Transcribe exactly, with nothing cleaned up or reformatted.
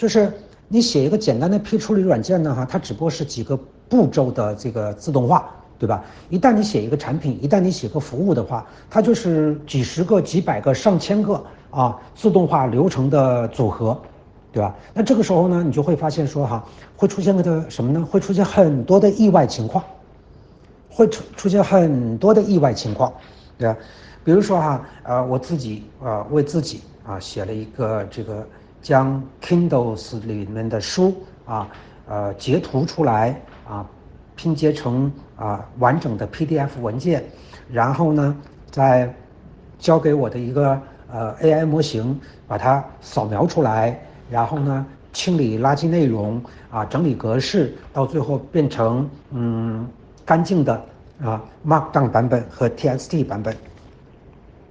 就是你写一个简单的批处理软件呢，哈，它只不过是几个步骤的这个自动化，对吧？一旦你写一个产品，一旦你写个服务的话，它就是几十个、几百个、上千个啊自动化流程的组合，对吧？那这个时候呢，你就会发现说哈，会出现个什么呢？会出现很多的意外情况，会出出现很多的意外情况，对吧？比如说哈，呃，我自己啊、呃、为自己啊写了一个这个将 Kindles 里面的书啊呃截图出来啊拼接成啊完整的 P D F 文件，然后呢再交给我的一个呃 A I 模型把它扫描出来，然后呢清理垃圾内容啊整理格式，到最后变成嗯干净的啊 Markdown 版本和 T X T 版本。